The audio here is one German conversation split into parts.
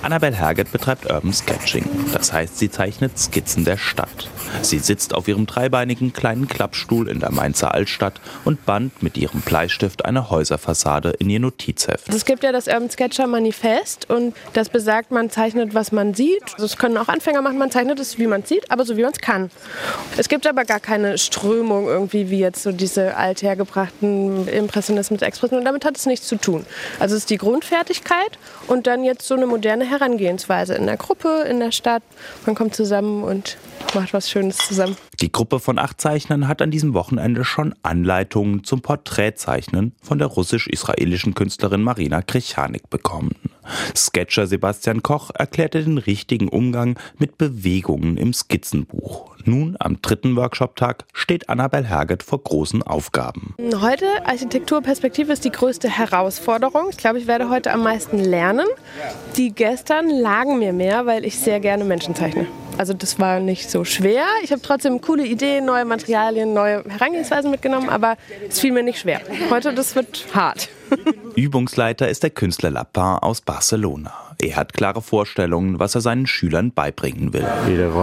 Annabel Herget betreibt Urban Sketching. Das heißt, sie zeichnet Skizzen der Stadt. Sie sitzt auf ihrem dreibeinigen kleinen Klappstuhl in der Mainzer Altstadt und bannt mit ihrem Bleistift eine Häuserfassade in ihr Notizheft. Es gibt ja das Urban Sketcher Manifest und das besagt, man zeichnet, was man sieht. Das können auch Anfänger machen, man zeichnet es, wie man es sieht, aber so wie man es kann. Es gibt aber gar keine Strömung irgendwie, wie jetzt so diese althergebrachten Impressionismus, Expressionismus. Damit hat es nichts zu tun. Also es ist die Grundfertigkeit und dann jetzt so eine moderne Herangehensweise in der Gruppe, in der Stadt. Man kommt zusammen und macht was Schönes zusammen. Die Gruppe von 8 Zeichnern hat an diesem Wochenende schon Anleitungen zum Porträtzeichnen von der russisch-israelischen Künstlerin Marina Krechanik bekommen. Sketcher Sebastian Koch erklärte den richtigen Umgang mit Bewegungen im Skizzenbuch. Nun, am 3. Workshop-Tag, steht Annabel Herget vor großen Aufgaben. Heute, Architekturperspektive ist die größte Herausforderung. Ich glaube, ich werde heute am meisten lernen. Die gestern lagen mir mehr, weil ich sehr gerne Menschen zeichne. Also das war nicht so schwer. Ich habe trotzdem coole Ideen, neue Materialien, neue Herangehensweisen mitgenommen, aber es fiel mir nicht schwer. Heute, das wird hart. Übungsleiter ist der Künstler Lapin aus Barcelona. Er hat klare Vorstellungen, was er seinen Schülern beibringen will.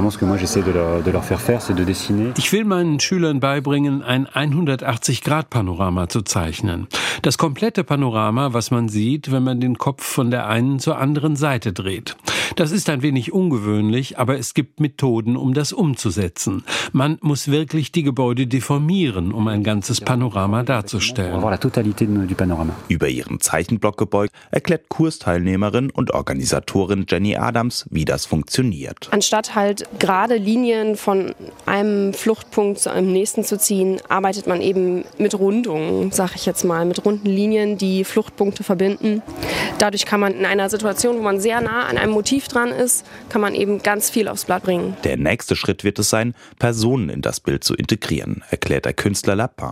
Ich will meinen Schülern beibringen, ein 180-Grad-Panorama zu zeichnen. Das komplette Panorama, was man sieht, wenn man den Kopf von der einen zur anderen Seite dreht. Das ist ein wenig ungewöhnlich, aber es gibt Methoden, um das umzusetzen. Man muss wirklich die Gebäude deformieren, um ein ganzes Panorama darzustellen. Über ihren Zeichenblock gebeugt, erklärt Kursteilnehmerin und Organisatorin Jenny Adams, wie das funktioniert. Anstatt halt gerade Linien von einem Fluchtpunkt zu einem nächsten zu ziehen, arbeitet man eben mit Rundungen, sag ich jetzt mal, mit runden Linien, die Fluchtpunkte verbinden. Dadurch kann man in einer Situation, wo man sehr nah an einem Motiv dran ist, kann man eben ganz viel aufs Blatt bringen. Der nächste Schritt wird es sein, Personen in das Bild zu integrieren, erklärt der Künstler Lapin.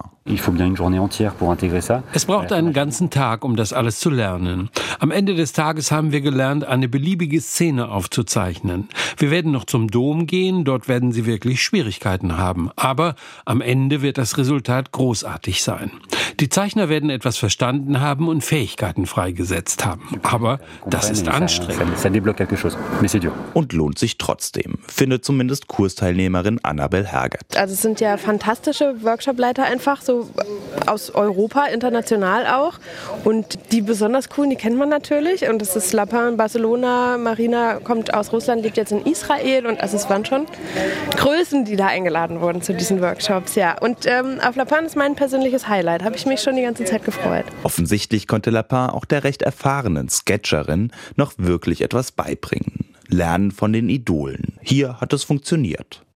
Es braucht einen ganzen Tag, um das alles zu lernen. Am Ende des Tages haben wir gelernt, eine beliebige Szene aufzuzeichnen. Wir werden noch zum Dom gehen, dort werden Sie wirklich Schwierigkeiten haben. Aber am Ende wird das Resultat großartig sein. Die Zeichner werden etwas verstanden haben und Fähigkeiten freigesetzt haben. Aber das ist anstrengend. Und lohnt sich trotzdem, findet zumindest Kursteilnehmerin Annabel Herget. Also es sind ja fantastische Workshopleiter einfach, so aus Europa, international auch. Und die besonders coolen, die kennt man natürlich. Und das ist Lapin, Barcelona, Marina kommt aus Russland, lebt jetzt in Israel. Und also es waren schon Größen, die da eingeladen wurden zu diesen Workshops. Ja. Und auf Lapin ist mein persönliches Highlight. Habe ich mich schon die ganze Zeit gefreut. Offensichtlich konnte Lapin auch der recht erfahrenen Sketcherin noch wirklich etwas beibringen. Lernen von den Idolen. Hier hat es funktioniert.